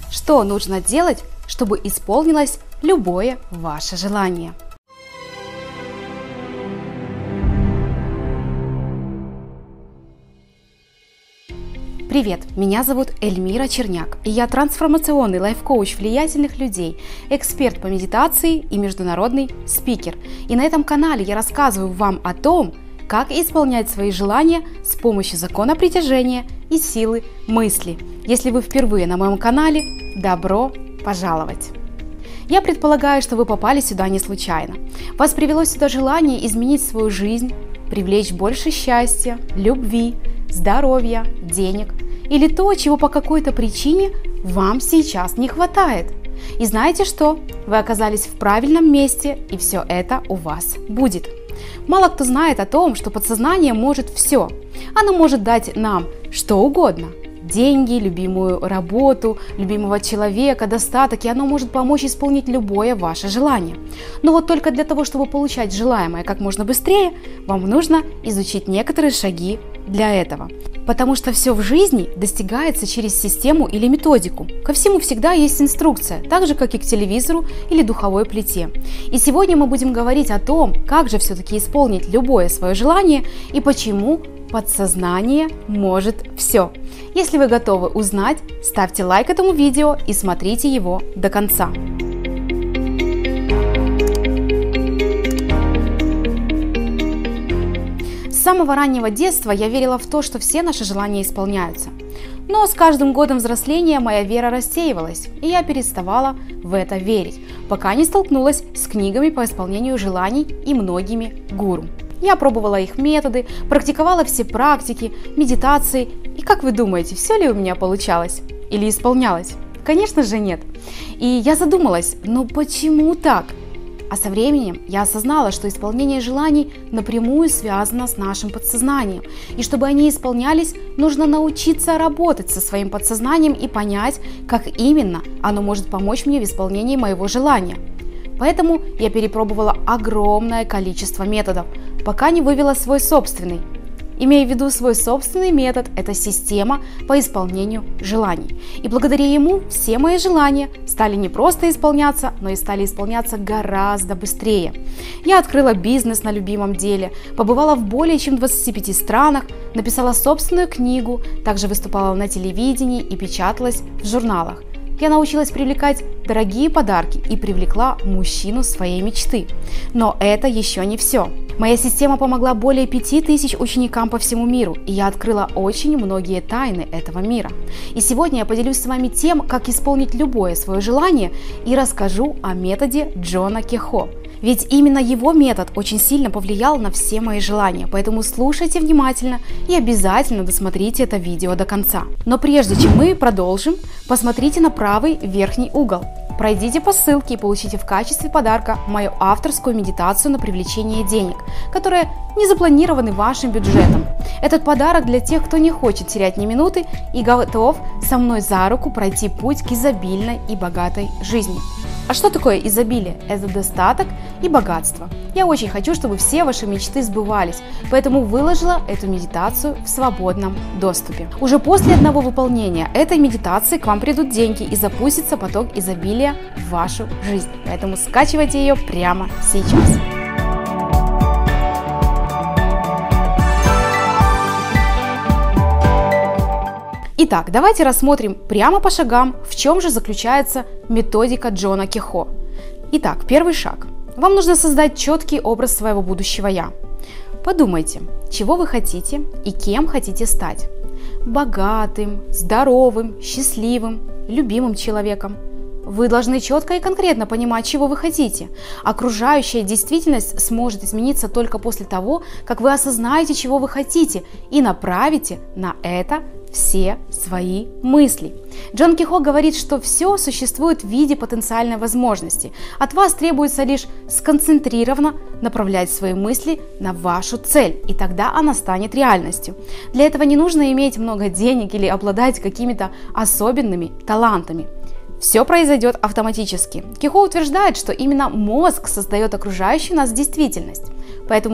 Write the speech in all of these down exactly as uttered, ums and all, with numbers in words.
что нужно делать, чтобы исполнилось любое ваше желание. Привет, меня зовут Эльмира Черняк, и я трансформационный лайф-коуч влиятельных людей, эксперт по медитации и международный спикер. И на этом канале я рассказываю вам о том, как исполнять свои желания с помощью закона притяжения и силы мысли. Если вы впервые на моем канале, добро пожаловать! Я предполагаю, что вы попали сюда не случайно. Вас привело сюда желание изменить свою жизнь, привлечь больше счастья, любви, здоровья, денег или то, чего по какой-то причине вам сейчас не хватает. И знаете что? Вы оказались в правильном месте, и все это у вас будет. Мало кто знает о том, что подсознание может все. Оно может дать нам что угодно. Деньги, любимую работу, любимого человека, достаток, и оно может помочь исполнить любое ваше желание. Но вот только для того, чтобы получать желаемое как можно быстрее, вам нужно изучить некоторые шаги для этого. Потому что все в жизни достигается через систему или методику. Ко всему всегда есть инструкция, так же как и к телевизору или духовой плите. И сегодня мы будем говорить о том, как же все-таки исполнить любое свое желание и почему подсознание может все. Если вы готовы узнать, ставьте лайк этому видео и смотрите его до конца. С самого раннего детства я верила в то, что все наши желания исполняются. Но с каждым годом взросления моя вера рассеивалась, и я переставала в это верить, пока не столкнулась с книгами по исполнению желаний и многими гуру. Я пробовала их методы, практиковала все практики, медитации, и как вы думаете, все ли у меня получалось или исполнялось? Конечно же нет. И я задумалась, но почему так? А со временем я осознала, что исполнение желаний напрямую связано с нашим подсознанием. И чтобы они исполнялись, нужно научиться работать со своим подсознанием и понять, как именно оно может помочь мне в исполнении моего желания. Поэтому я перепробовала огромное количество методов, пока не вывела свой собственный. Имея в виду свой собственный метод, это система по исполнению желаний. И благодаря ему все мои желания стали не просто исполняться, но и стали исполняться гораздо быстрее. Я открыла бизнес на любимом деле, побывала в более чем двадцати пяти странах, написала собственную книгу, также выступала на телевидении и печаталась в журналах. Я научилась привлекать дорогие подарки и привлекла мужчину своей мечты. Но это еще не все. Моя система помогла более пяти тысяч ученикам по всему миру, и я открыла очень многие тайны этого мира. И сегодня я поделюсь с вами тем, как исполнить любое свое желание, и расскажу о методе Джона Кехо. Ведь именно его метод очень сильно повлиял на все мои желания, поэтому слушайте внимательно и обязательно досмотрите это видео до конца. Но прежде чем мы продолжим, посмотрите на правый верхний угол. Пройдите по ссылке и получите в качестве подарка мою авторскую медитацию на привлечение денег, которая не запланированы вашим бюджетом. Этот подарок для тех, кто не хочет терять ни минуты и готов со мной за руку пройти путь к изобильной и богатой жизни. А что такое изобилие? Это достаток и богатство. Я очень хочу, чтобы все ваши мечты сбывались, поэтому выложила эту медитацию в свободном доступе. Уже после одного выполнения этой медитации к вам придут деньги и запустится поток изобилия в вашу жизнь. Поэтому скачивайте ее прямо сейчас. Итак, давайте рассмотрим прямо по шагам, в чем же заключается методика Джона Кехо. Итак, первый шаг. Вам нужно создать четкий образ своего будущего «я». Подумайте, чего вы хотите и кем хотите стать. Богатым, здоровым, счастливым, любимым человеком. Вы должны четко и конкретно понимать, чего вы хотите. Окружающая действительность сможет измениться только после того, как вы осознаете, чего вы хотите, и направите на это все свои мысли. Джон Кехо говорит, что все существует в виде потенциальной возможности. От вас требуется лишь сконцентрированно направлять свои мысли на вашу цель, и тогда она станет реальностью. Для этого не нужно иметь много денег или обладать какими-то особенными талантами. Все произойдет автоматически. Кехо утверждает, что именно мозг создает окружающую нас действительность. Поэтому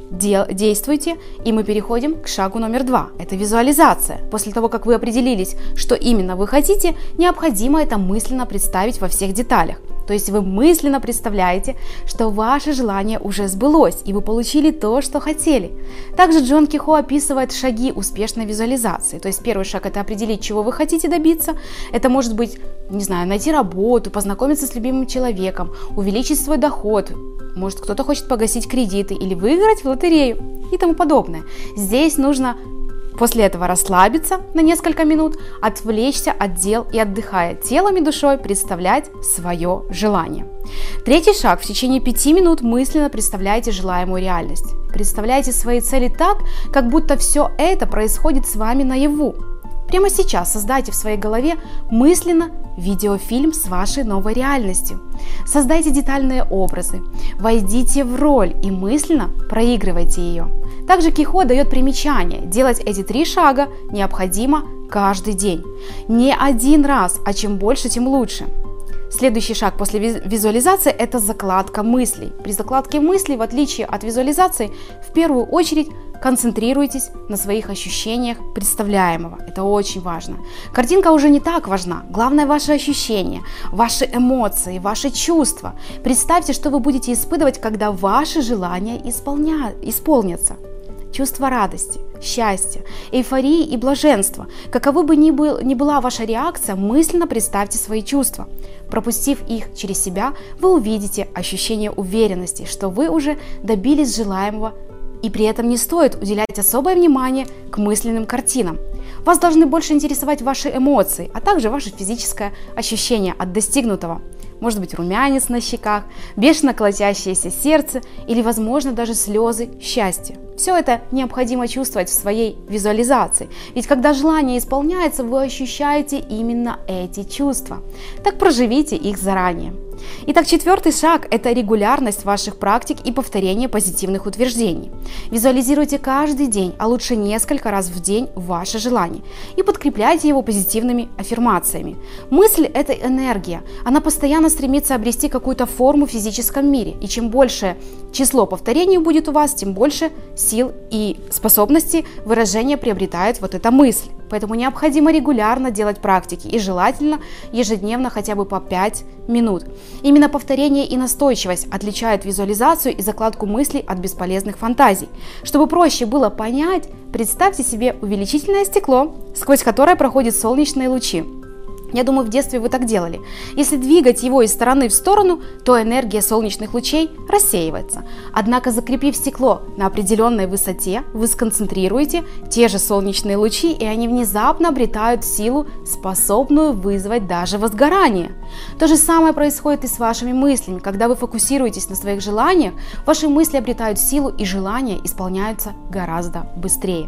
дел, действуйте, и мы переходим к шагу номер два. Это визуализация. После того, как вы определились, что именно вы хотите, необходимо это мысленно представить во всех деталях. То есть вы мысленно представляете, что ваше желание уже сбылось, и вы получили то, что хотели. Также Джон Кихо описывает шаги успешной визуализации. То есть первый шаг – это определить, чего вы хотите добиться. Это может быть, не знаю, найти работу, познакомиться с любимым человеком, увеличить свой доход. Может, кто-то хочет погасить кредиты или выиграть в лотерею и тому подобное. Здесь нужно после этого расслабиться на несколько минут, отвлечься от дел и, отдыхая телом и душой, представлять свое желание. Третий шаг. В течение пяти минут мысленно представляйте желаемую реальность. Представляйте свои цели так, как будто все это происходит с вами наяву. Прямо сейчас создайте в своей голове мысленно видеофильм с вашей новой реальностью. Создайте детальные образы, войдите в роль и мысленно проигрывайте ее. Также Кихо дает примечание: делать эти три шага необходимо каждый день. Не один раз, а чем больше, тем лучше. Следующий шаг после визуализации – это закладка мыслей. При закладке мыслей, в отличие от визуализации, в первую очередь концентрируйтесь на своих ощущениях представляемого. Это очень важно. Картинка уже не так важна. Главное – ваши ощущения, ваши эмоции, ваши чувства. Представьте, что вы будете испытывать, когда ваши желания исполня... исполнятся. Чувство радости, счастья, эйфории и блаженства. Каковы бы ни, был, ни была ваша реакция, мысленно представьте свои чувства. Пропустив их через себя, вы увидите ощущение уверенности, что вы уже добились желаемого, и при этом не стоит уделять особое внимание к мысленным картинам. Вас должны больше интересовать ваши эмоции, а также ваше физическое ощущение от достигнутого. Может быть, румянец на щеках, бешено колотящееся сердце или, возможно, даже слезы счастья. Все это необходимо чувствовать в своей визуализации, ведь когда желание исполняется, вы ощущаете именно эти чувства. Так проживите их заранее. Итак, четвертый шаг – это регулярность ваших практик и повторение позитивных утверждений. Визуализируйте каждый день, а лучше несколько раз в день ваше желание и подкрепляйте его позитивными аффирмациями. Мысль – это энергия, она постоянно стремится обрести какую-то форму в физическом мире, и чем больше число повторений будет у вас, тем больше сил и способностей выражения приобретает вот эта мысль. Поэтому необходимо регулярно делать практики и желательно ежедневно хотя бы по пять минут. Именно повторение и настойчивость отличают визуализацию и закладку мыслей от бесполезных фантазий. Чтобы проще было понять, представьте себе увеличительное стекло, сквозь которое проходят солнечные лучи. Я думаю, в детстве вы так делали. Если двигать его из стороны в сторону, то энергия солнечных лучей рассеивается. Однако, закрепив стекло на определенной высоте, вы сконцентрируете те же солнечные лучи, и они внезапно обретают силу, способную вызвать даже возгорание. То же самое происходит и с вашими мыслями. Когда вы фокусируетесь на своих желаниях, ваши мысли обретают силу, и желания исполняются гораздо быстрее.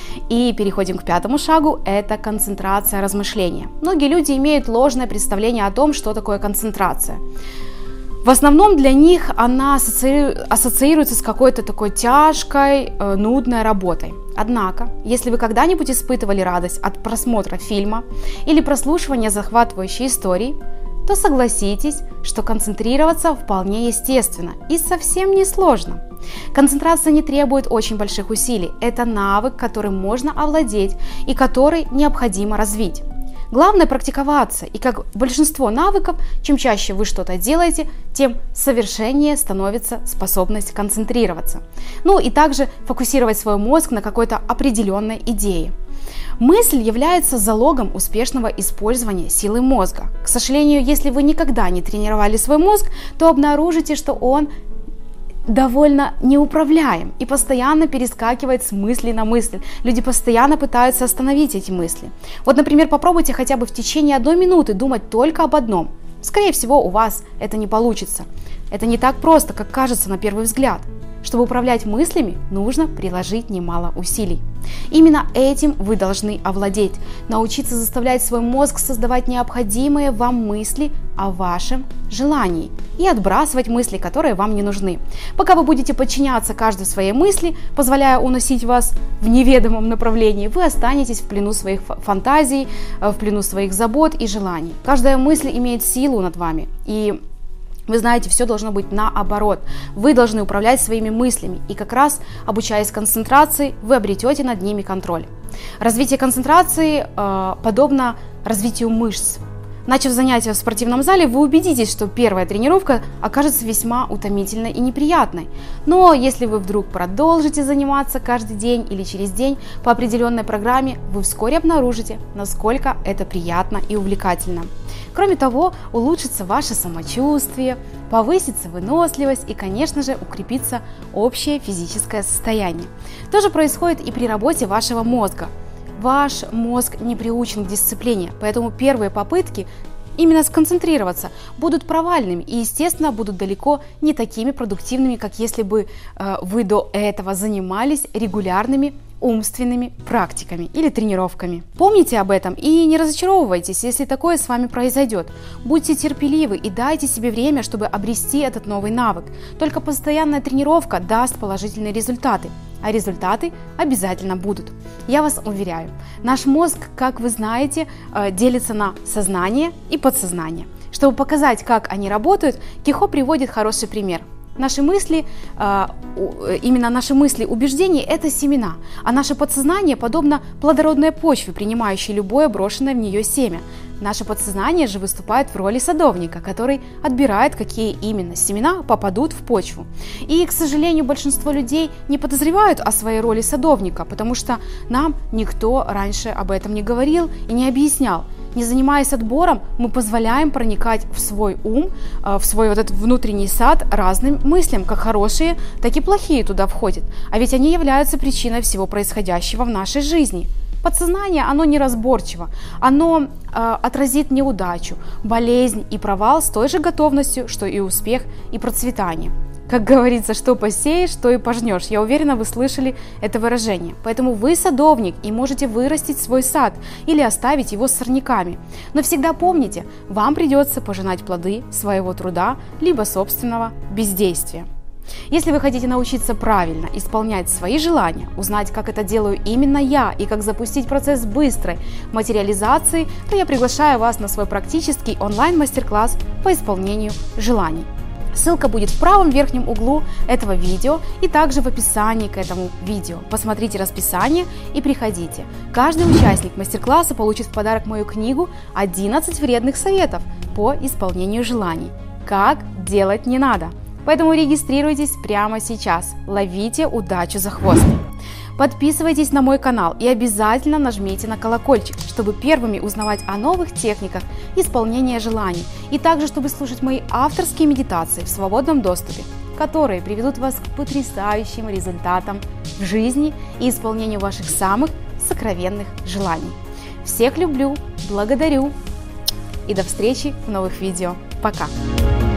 И переходим к пятому шагу – это концентрация размышления. Многие люди имеют ложное представление о том, что такое концентрация. В основном для них она ассоциируется с какой-то такой тяжкой, нудной работой. Однако, если вы когда-нибудь испытывали радость от просмотра фильма или прослушивания захватывающей истории, то согласитесь, что концентрироваться вполне естественно и совсем не сложно. Концентрация не требует очень больших усилий. Это навык, которым можно овладеть и который необходимо развить. Главное практиковаться, и как большинство навыков, чем чаще вы что-то делаете, тем совершеннее становится способность концентрироваться. Ну и также фокусировать свой мозг на какой-то определенной идее. Мысль является залогом успешного использования силы мозга. К сожалению, если вы никогда не тренировали свой мозг, то обнаружите, что он довольно неуправляем и постоянно перескакивает с мысли на мысль. Люди постоянно пытаются остановить эти мысли. Вот, например, попробуйте хотя бы в течение одной минуты думать только об одном. Скорее всего, у вас это не получится. Это не так просто, как кажется на первый взгляд. Чтобы управлять мыслями, нужно приложить немало усилий. Именно этим вы должны овладеть, научиться заставлять свой мозг создавать необходимые вам мысли о вашем желании и отбрасывать мысли, которые вам не нужны. Пока вы будете подчиняться каждой своей мысли, позволяя уносить вас в неведомом направлении, вы останетесь в плену своих фантазий, в плену своих забот и желаний. Каждая мысль имеет силу над вами, и Вы знаете, все должно быть наоборот. Вы должны управлять своими мыслями, и как раз, обучаясь концентрации, вы обретете над ними контроль. Развитие концентрации э, подобно развитию мышц. Начав занятия в спортивном зале, вы убедитесь, что первая тренировка окажется весьма утомительной и неприятной. Но если вы вдруг продолжите заниматься каждый день или через день по определенной программе, вы вскоре обнаружите, насколько это приятно и увлекательно. Кроме того, улучшится ваше самочувствие, повысится выносливость и, конечно же, укрепится общее физическое состояние. То же происходит и при работе вашего мозга. Ваш мозг не приучен к дисциплине, поэтому первые попытки именно сконцентрироваться будут провальными и, естественно, будут далеко не такими продуктивными, как если бы э, вы до этого занимались регулярными умственными практиками или тренировками. Помните об этом и не разочаровывайтесь, если такое с вами произойдет. Будьте терпеливы и дайте себе время, чтобы обрести этот новый навык. Только постоянная тренировка даст положительные результаты, а результаты обязательно будут. Я вас уверяю, наш мозг, как вы знаете, делится на сознание и подсознание. Чтобы показать, как они работают, Кихо приводит хороший пример. Наши мысли, именно наши мысли, убеждения – это семена, а наше подсознание подобно плодородной почве, принимающей любое брошенное в нее семя. Наше подсознание же выступает в роли садовника, который отбирает, какие именно семена попадут в почву. И, к сожалению, большинство людей не подозревают о своей роли садовника, потому что нам никто раньше об этом не говорил и не объяснял. Не занимаясь отбором, мы позволяем проникать в свой ум, в свой вот этот внутренний сад разным мыслям, как хорошие, так и плохие туда входят. А ведь они являются причиной всего происходящего в нашей жизни. Подсознание, оно неразборчиво, оно э, отразит неудачу, болезнь и провал с той же готовностью, что и успех и процветание. Как говорится, что посеешь, то и пожнешь. Я уверена, вы слышали это выражение. Поэтому вы садовник и можете вырастить свой сад или оставить его с сорняками. Но всегда помните, вам придется пожинать плоды своего труда либо собственного бездействия. Если вы хотите научиться правильно исполнять свои желания, узнать, как это делаю именно я и как запустить процесс быстрой материализации, то я приглашаю вас на свой практический онлайн-мастер-класс по исполнению желаний. Ссылка будет в правом верхнем углу этого видео и также в описании к этому видео. Посмотрите расписание и приходите. Каждый участник мастер-класса получит в подарок мою книгу «одиннадцать вредных советов по исполнению желаний». Как делать не надо. Поэтому регистрируйтесь прямо сейчас. Ловите удачу за хвост. Подписывайтесь на мой канал и обязательно нажмите на колокольчик, чтобы первыми узнавать о новых техниках исполнения желаний и также, чтобы слушать мои авторские медитации в свободном доступе, которые приведут вас к потрясающим результатам в жизни и исполнению ваших самых сокровенных желаний. Всех люблю, благодарю и до встречи в новых видео. Пока!